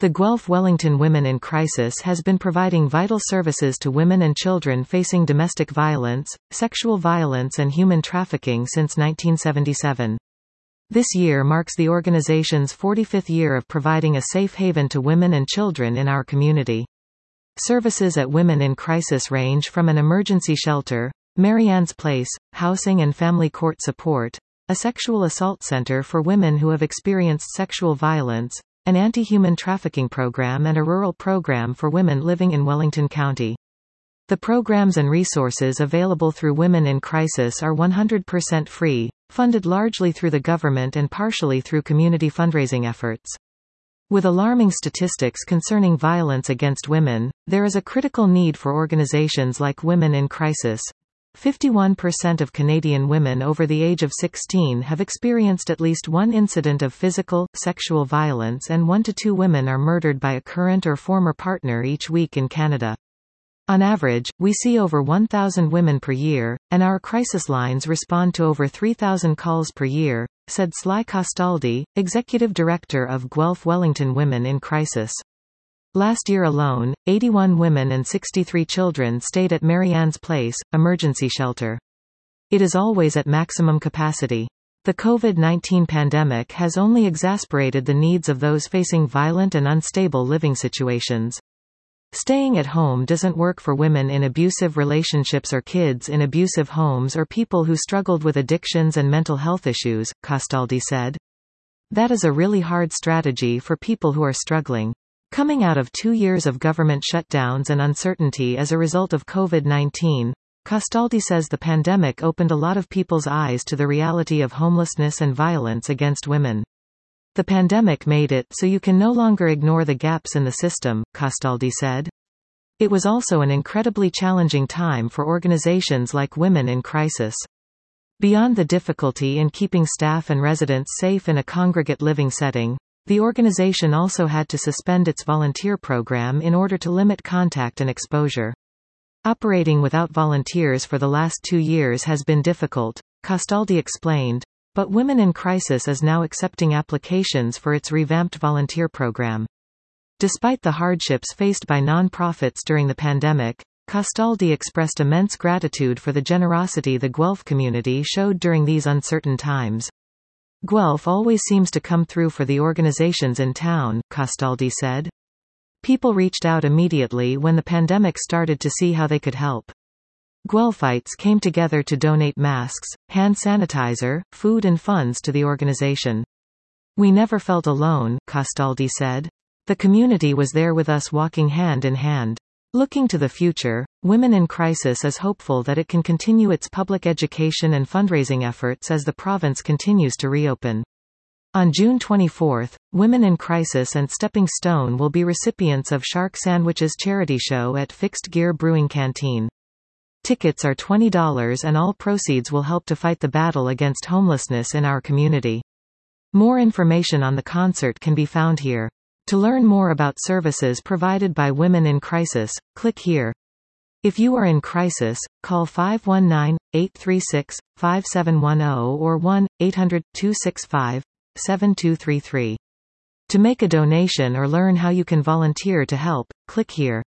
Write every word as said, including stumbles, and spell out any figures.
The Guelph Wellington Women in Crisis has been providing vital services to women and children facing domestic violence, sexual violence and human trafficking since nineteen seventy-seven. This year marks the organization's forty-fifth year of providing a safe haven to women and children in our community. Services at Women in Crisis range from an emergency shelter, Marianne's Place, housing and family court support, a sexual assault center for women who have experienced sexual violence, an anti-human trafficking program and a rural program for women living in Wellington County. The programs and resources available through Women in Crisis are one hundred percent free, funded largely through the government and partially through community fundraising efforts. With alarming statistics concerning violence against women, there is a critical need for organizations like Women in Crisis. fifty-one percent of Canadian women over the age of sixteen have experienced at least one incident of physical, sexual violence and one to two women are murdered by a current or former partner each week in Canada. On average, we see over one thousand women per year, and our crisis lines respond to over three thousand calls per year, said Sly Castaldi, Executive Director of Guelph Wellington Women in Crisis. Last year alone, eighty-one women and sixty-three children stayed at Marianne's Place, emergency shelter. It is always at maximum capacity. The COVID nineteen pandemic has only exacerbated the needs of those facing violent and unstable living situations. Staying at home doesn't work for women in abusive relationships or kids in abusive homes or people who struggled with addictions and mental health issues, Castaldi said. That is a really hard strategy for people who are struggling. Coming out of two years of government shutdowns and uncertainty as a result of COVID nineteen, Castaldi says the pandemic opened a lot of people's eyes to the reality of homelessness and violence against women. The pandemic made it so you can no longer ignore the gaps in the system, Castaldi said. It was also an incredibly challenging time for organizations like Women in Crisis. Beyond the difficulty in keeping staff and residents safe in a congregate living setting, the organization also had to suspend its volunteer program in order to limit contact and exposure. Operating without volunteers for the last two years has been difficult, Castaldi explained. But Women in Crisis is now accepting applications for its revamped volunteer program. Despite the hardships faced by non-profits during the pandemic, Castaldi expressed immense gratitude for the generosity the Guelph community showed during these uncertain times. Guelph always seems to come through for the organizations in town, Castaldi said. People reached out immediately when the pandemic started to see how they could help. Guelphites came together to donate masks, hand sanitizer, food and funds to the organization. We never felt alone, Castaldi said. The community was there with us walking hand in hand. Looking to the future, Women in Crisis is hopeful that it can continue its public education and fundraising efforts as the province continues to reopen. On June twenty-fourth, Women in Crisis and Stepping Stone will be recipients of Shark Sandwiches charity show at Fixed Gear Brewing Canteen. Tickets are twenty dollars and all proceeds will help to fight the battle against homelessness in our community. More information on the concert can be found here. To learn more about services provided by Women in Crisis, click here. If you are in crisis, call five one nine, eight three six, five seven one zero or one eight hundred, two six five, seven two three three. To make a donation or learn how you can volunteer to help, click here.